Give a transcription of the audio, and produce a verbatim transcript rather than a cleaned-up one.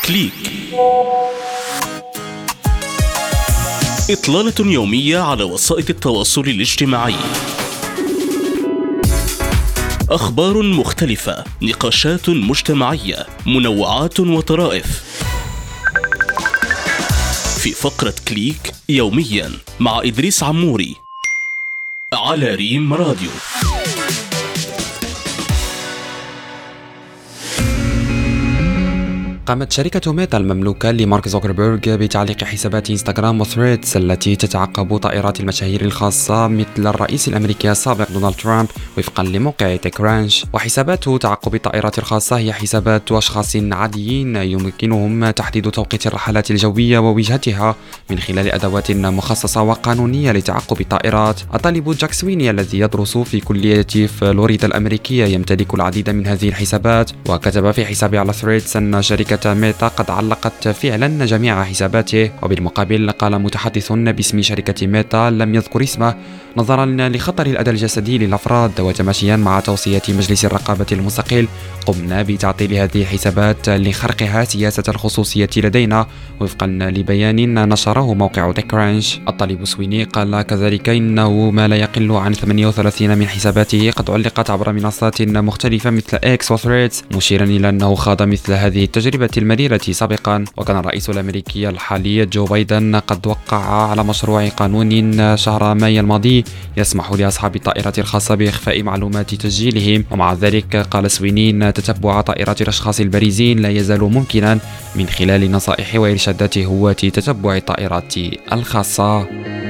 كليك، إطلالة يومية على وسائل التواصل الاجتماعي. أخبار مختلفة، نقاشات مجتمعية، منوعات وطرائف. في فقرة كليك يوميا مع إدريس عموري على ريم راديو. قامت شركة ميتا المملوكة لمارك زوكربيرغ بتعليق حسابات انستغرام وثريدز التي تتعقب طائرات المشاهير الخاصة مثل الرئيس الأمريكي السابق دونالد ترامب وفقا لموقع تيك رانش. وحسابات تعقب الطائرات الخاصة هي حسابات أشخاص عاديين يمكنهم تحديد توقيت الرحلات الجوية ووجهتها من خلال أدوات مخصصة وقانونية لتعقب الطائرات. الطالب جاك سويني الذي يدرس في كلية فلوريدا الأمريكية يمتلك العديد من هذه الحسابات، وكتب في حسابه على ثريدز أن شركة ميتا قد علقت فعلا جميع حساباته. وبالمقابل قال متحدث باسم شركة ميتا لم يذكر اسمه نظرا لخطر الأذى الجسدي للأفراد، وتماشيا مع توصية مجلس الرقابة المستقل قمنا بتعطيل هذه الحسابات لخرقها سياسة الخصوصية لدينا وفقا لبيان نشره موقع تكرانش. الطالب سويني قال كذلك إنه ما لا يقل عن ثمانية وثلاثين من حساباته قد علقت عبر منصات مختلفة مثل إكس وثريدز، مشيرا إلى أنه خاض مثل هذه التجربة المريرة سابقا. وكان الرئيس الأمريكي الحالي جو بايدن قد وقع على مشروع قانون شهر مايو الماضي يسمح لأصحاب الطائرات الخاصة بإخفاء معلومات تسجيلهم. ومع ذلك قال سويني إن تتبع طائرات الأشخاص البارزين لا يزال ممكنا من خلال نصائح وإرشادات هواة تتبع الطائرات الخاصة.